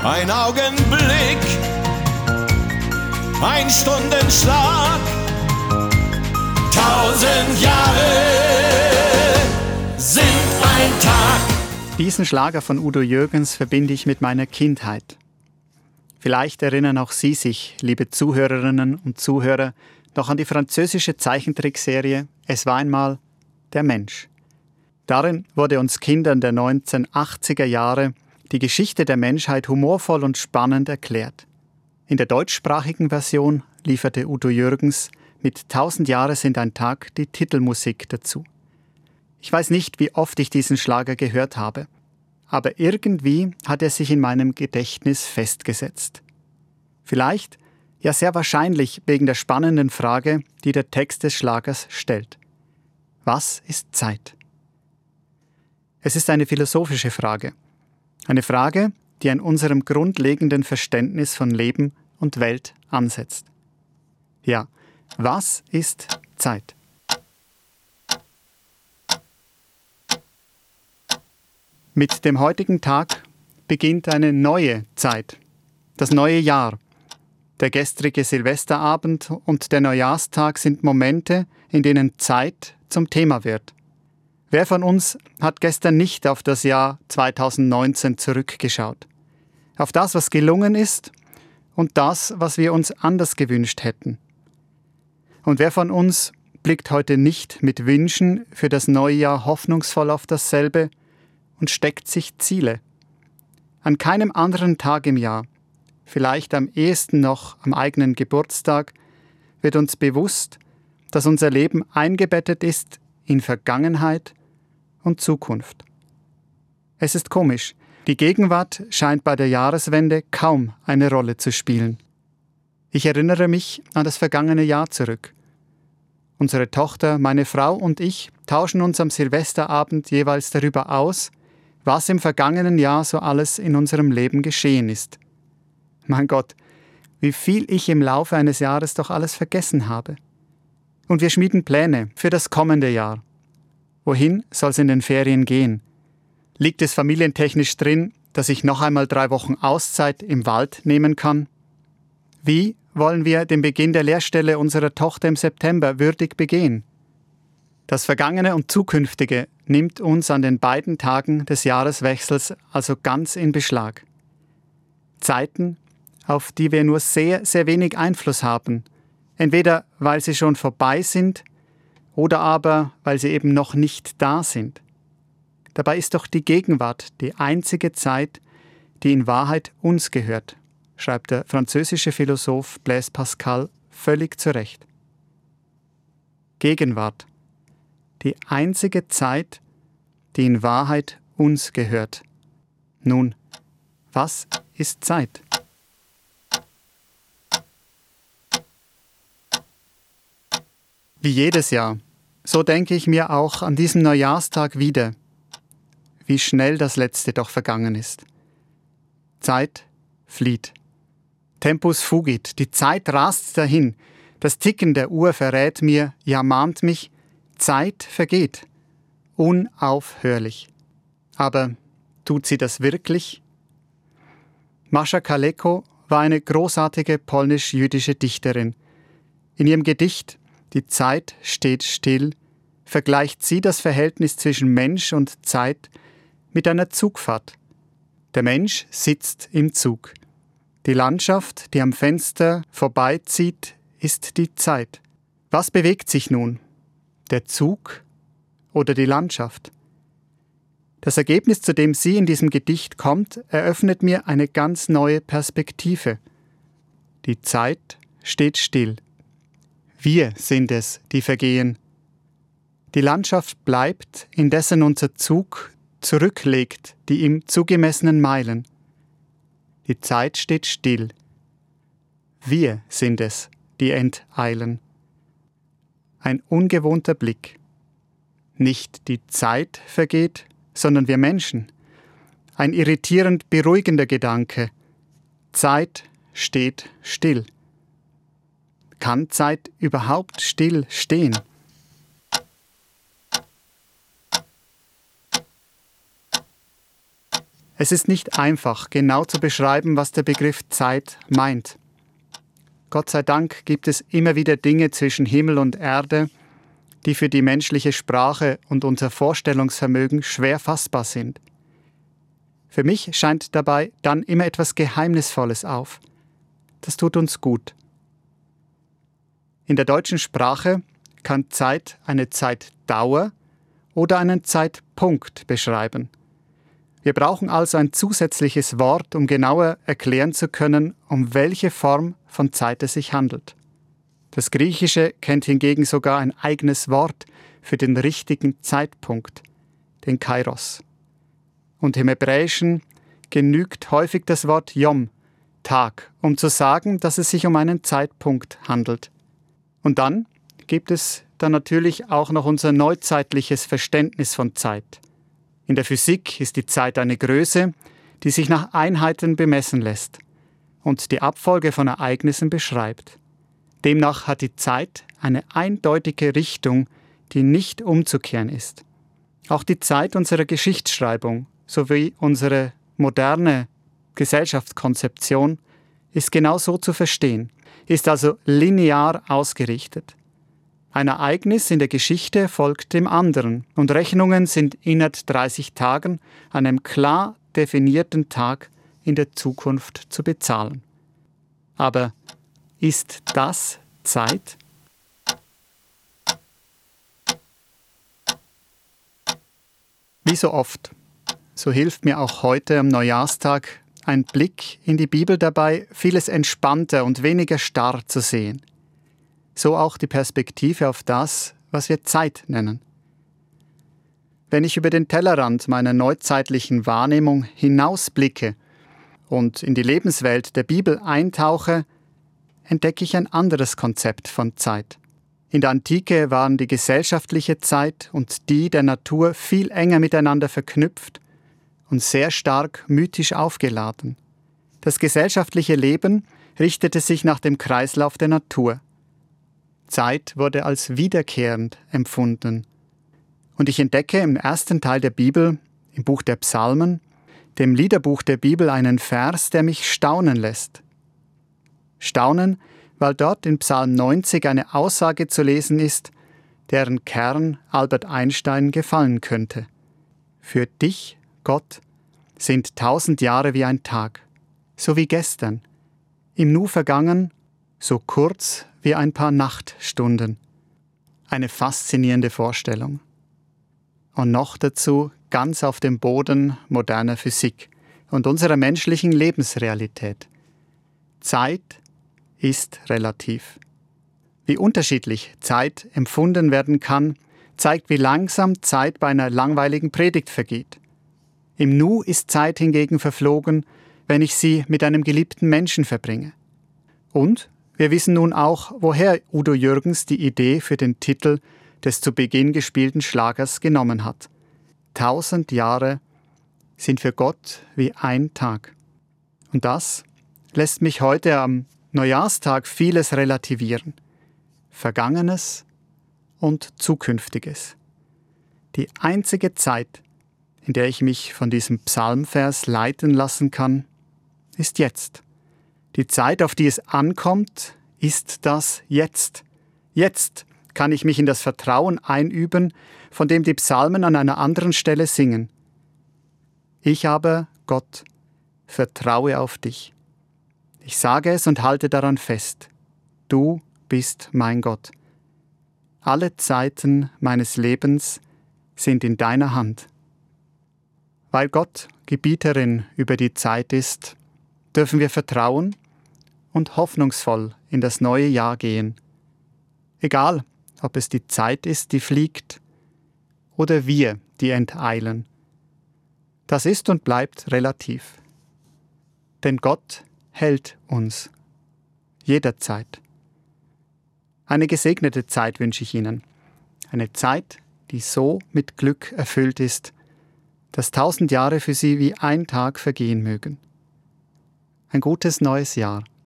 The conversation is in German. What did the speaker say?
Ein Augenblick, ein Stundenschlag, 1000 Jahre sind ein Tag. Diesen Schlager von Udo Jürgens verbinde ich mit meiner Kindheit. Vielleicht erinnern auch Sie sich, liebe Zuhörerinnen und Zuhörer, noch an die französische Zeichentrickserie Es war einmal der Mensch. Darin wurde uns Kindern der 1980er Jahre die Geschichte der Menschheit humorvoll und spannend erklärt. In der deutschsprachigen Version lieferte Udo Jürgens mit 1000 Jahre sind ein Tag die Titelmusik dazu. Ich weiß nicht, wie oft ich diesen Schlager gehört habe, aber irgendwie hat er sich in meinem Gedächtnis festgesetzt. Vielleicht, ja sehr wahrscheinlich wegen der spannenden Frage, die der Text des Schlagers stellt. Was ist Zeit? Es ist eine philosophische Frage. Eine Frage, die an unserem grundlegenden Verständnis von Leben und Welt ansetzt. Ja, was ist Zeit? Mit dem heutigen Tag beginnt eine neue Zeit, das neue Jahr. Der gestrige Silvesterabend und der Neujahrstag sind Momente, in denen Zeit zum Thema wird. Wer von uns hat gestern nicht auf das Jahr 2019 zurückgeschaut? Auf das, was gelungen ist und das, was wir uns anders gewünscht hätten. Und wer von uns blickt heute nicht mit Wünschen für das neue Jahr hoffnungsvoll auf dasselbe und steckt sich Ziele? An keinem anderen Tag im Jahr, vielleicht am ehesten noch am eigenen Geburtstag, wird uns bewusst, dass unser Leben eingebettet ist in Vergangenheit und Zukunft. Es ist komisch, die Gegenwart scheint bei der Jahreswende kaum eine Rolle zu spielen. Ich erinnere mich an das vergangene Jahr zurück. Unsere Tochter, meine Frau und ich tauschen uns am Silvesterabend jeweils darüber aus, was im vergangenen Jahr so alles in unserem Leben geschehen ist. Mein Gott, wie viel ich im Laufe eines Jahres doch alles vergessen habe. Und wir schmieden Pläne für das kommende Jahr. Wohin soll es in den Ferien gehen? Liegt es familientechnisch drin, dass ich noch einmal 3 Wochen Auszeit im Wald nehmen kann? Wie wollen wir den Beginn der Lehrstelle unserer Tochter im September würdig begehen? Das Vergangene und Zukünftige nimmt uns an den beiden Tagen des Jahreswechsels also ganz in Beschlag. Zeiten, auf die wir nur sehr, sehr wenig Einfluss haben, entweder weil sie schon vorbei sind oder aber weil sie eben noch nicht da sind. Dabei ist doch die Gegenwart die einzige Zeit, die in Wahrheit uns gehört, schreibt der französische Philosoph Blaise Pascal völlig zu Recht. Gegenwart. Die einzige Zeit, die in Wahrheit uns gehört. Nun, was ist Zeit? Wie jedes Jahr, so denke ich mir auch an diesem Neujahrstag wieder, wie schnell das letzte doch vergangen ist. Zeit flieht. Tempus fugit, die Zeit rast dahin. Das Ticken der Uhr verrät mir, ja mahnt mich, Zeit vergeht. Unaufhörlich. Aber tut sie das wirklich? Masza Kaleko war eine großartige polnisch-jüdische Dichterin. In ihrem Gedicht Die Zeit steht still vergleicht sie das Verhältnis zwischen Mensch und Zeit mit einer Zugfahrt. Der Mensch sitzt im Zug. Die Landschaft, die am Fenster vorbeizieht, ist die Zeit. Was bewegt sich nun? Der Zug oder die Landschaft? Das Ergebnis, zu dem sie in diesem Gedicht kommt, eröffnet mir eine ganz neue Perspektive. Die Zeit steht still. Wir sind es, die vergehen. Die Landschaft bleibt, indessen unser Zug zurücklegt die ihm zugemessenen Meilen. Die Zeit steht still. Wir sind es, die enteilen. Ein ungewohnter Blick. Nicht die Zeit vergeht, sondern wir Menschen. Ein irritierend beruhigender Gedanke. Zeit steht still. Kann Zeit überhaupt still stehen? Es ist nicht einfach, genau zu beschreiben, was der Begriff Zeit meint. Gott sei Dank gibt es immer wieder Dinge zwischen Himmel und Erde, die für die menschliche Sprache und unser Vorstellungsvermögen schwer fassbar sind. Für mich scheint dabei dann immer etwas Geheimnisvolles auf. Das tut uns gut. In der deutschen Sprache kann Zeit eine Zeitdauer oder einen Zeitpunkt beschreiben. Wir brauchen also ein zusätzliches Wort, um genauer erklären zu können, um welche Form von Zeit es sich handelt. Das Griechische kennt hingegen sogar ein eigenes Wort für den richtigen Zeitpunkt, den Kairos. Und im Hebräischen genügt häufig das Wort Yom, Tag, um zu sagen, dass es sich um einen Zeitpunkt handelt. Und dann gibt es dann natürlich auch noch unser neuzeitliches Verständnis von Zeit. In der Physik ist die Zeit eine Größe, die sich nach Einheiten bemessen lässt und die Abfolge von Ereignissen beschreibt. Demnach hat die Zeit eine eindeutige Richtung, die nicht umzukehren ist. Auch die Zeit unserer Geschichtsschreibung sowie unsere moderne Gesellschaftskonzeption ist genau so zu verstehen, ist also linear ausgerichtet. Ein Ereignis in der Geschichte folgt dem anderen und Rechnungen sind innerhalb 30 Tagen an einem klar definierten Tag in der Zukunft zu bezahlen. Aber ist das Zeit? Wie so oft, so hilft mir auch heute am Neujahrstag ein Blick in die Bibel dabei, vieles entspannter und weniger starr zu sehen. So auch die Perspektive auf das, was wir Zeit nennen. Wenn ich über den Tellerrand meiner neuzeitlichen Wahrnehmung hinausblicke und in die Lebenswelt der Bibel eintauche, entdecke ich ein anderes Konzept von Zeit. In der Antike waren die gesellschaftliche Zeit und die der Natur viel enger miteinander verknüpft und sehr stark mythisch aufgeladen. Das gesellschaftliche Leben richtete sich nach dem Kreislauf der Natur. Zeit wurde als wiederkehrend empfunden. Und ich entdecke im ersten Teil der Bibel, im Buch der Psalmen, dem Liederbuch der Bibel, einen Vers, der mich staunen lässt. Staunen, weil dort in Psalm 90 eine Aussage zu lesen ist, deren Kern Albert Einstein gefallen könnte. Für dich, Gott, sind 1000 Jahre wie ein Tag, so wie gestern, im Nu vergangen, so kurz wie ein paar Nachtstunden. Eine faszinierende Vorstellung. Und noch dazu ganz auf dem Boden moderner Physik und unserer menschlichen Lebensrealität. Zeit ist relativ. Wie unterschiedlich Zeit empfunden werden kann, zeigt, wie langsam Zeit bei einer langweiligen Predigt vergeht. Im Nu ist Zeit hingegen verflogen, wenn ich sie mit einem geliebten Menschen verbringe. Und wir wissen nun auch, woher Udo Jürgens die Idee für den Titel des zu Beginn gespielten Schlagers genommen hat. 1000 Jahre sind für Gott wie ein Tag. Und das lässt mich heute am Neujahrstag vieles relativieren. Vergangenes und Zukünftiges. Die einzige Zeit, in der ich mich von diesem Psalmvers leiten lassen kann, ist jetzt. Die Zeit, auf die es ankommt, ist das Jetzt. Jetzt kann ich mich in das Vertrauen einüben, von dem die Psalmen an einer anderen Stelle singen. Ich aber, Gott, vertraue auf dich. Ich sage es und halte daran fest. Du bist mein Gott. Alle Zeiten meines Lebens sind in deiner Hand. Weil Gott Gebieterin über die Zeit ist, dürfen wir vertrauen und hoffnungsvoll in das neue Jahr gehen. Egal, ob es die Zeit ist, die fliegt, oder wir, die enteilen. Das ist und bleibt relativ. Denn Gott hält uns. Jederzeit. Eine gesegnete Zeit wünsche ich Ihnen. Eine Zeit, die so mit Glück erfüllt ist, dass 1000 Jahre für Sie wie ein Tag vergehen mögen. Ein gutes neues Jahr.